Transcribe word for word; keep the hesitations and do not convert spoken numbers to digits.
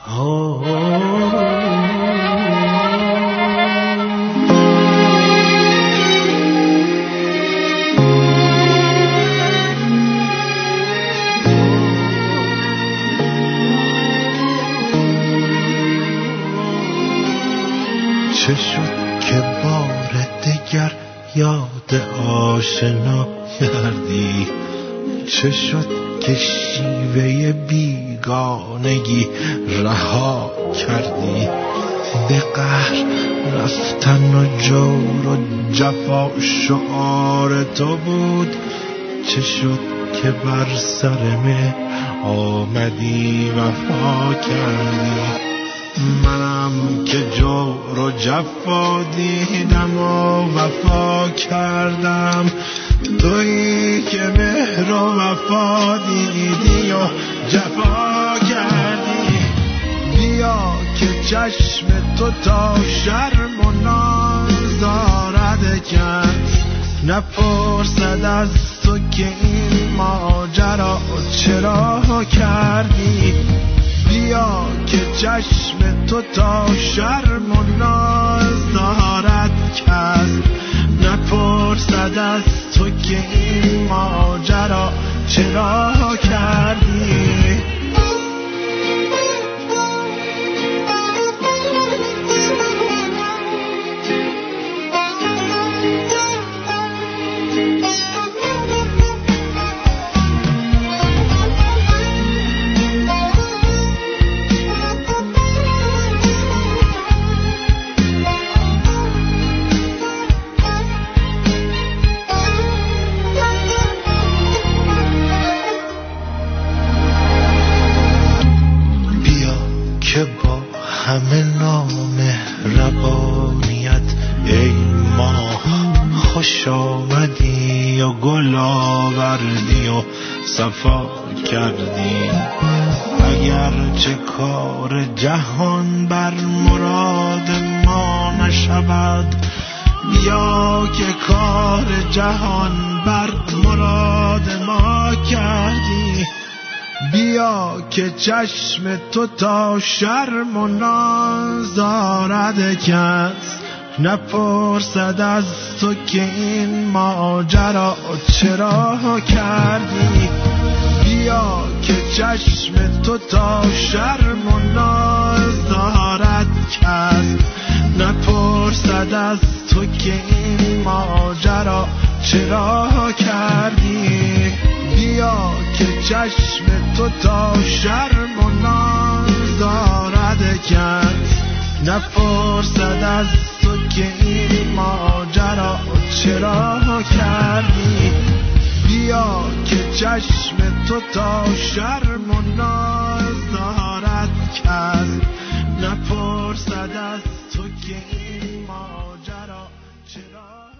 چه شد که بار دگر یاد آشنا کردی؟ چه شد که شیوه بیگانگی رها کردی؟ به قهر رفتن و جور و جفا شعار تو بود. چه شد که بر سر مهر آمدی وفا کردی؟ منم که جور و جفا دیدم و وفا کردم، تویی که مهر و وفا دیدی و جفا کردی. بیا که چشم تو تا شرم و ناز دارد کس، نپرسد از تو که این ماجرا چرا کردی. بیا که چشم تو تا شرم و ناز دارد کس، نپرسد از تو که این ماجرا چرا کردی. که با همه نامهربانیت ای ماه خوش آمدی و گل آوردی و صفا کردی. اگر چه کار جهان بر مراد ما نشود، بیا که کار جهان بر مراد ما کردی. بیا که چشم تو تا شرم و ناز دارد کس، نپرسد از تو که این ماجرا چرا کردی. بیا که چشم تو تا شرم و ناز دارد کس، نپرسد از تو که این ماجرا چرا کردی. بیا که چشم تو تا شرم و ناز دارد کس، نپرسد از تو که این ماجرا چرا کردی. بیا که چشم تو تا شرم و ناز دارد کس، نپرسد از تو که این ماجرا چرا